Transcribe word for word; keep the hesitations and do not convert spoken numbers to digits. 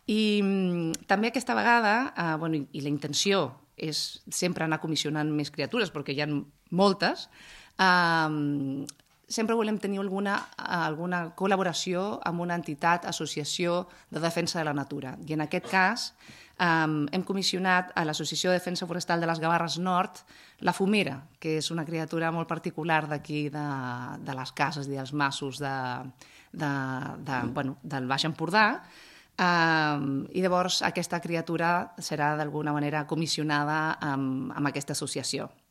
I mm, també aquesta vegada, eh, bueno, i, i la intenció és sempre anar comissionant més criatures, perquè hi ha moltes, eh, sempre volem tenir alguna, alguna col·laboració amb una entitat, associació de defensa de la natura. I en aquest cas Um, hem comissionat a l'Associació de Defensa Forestal de les Gavarres Nord la Fumera, que és una criatura molt particular d'aquí, de, de les cases i dels massos de, de, de, bueno, del Baix Empordà. Um, I llavors aquesta criatura serà d'alguna manera comissionada amb, amb aquesta associació.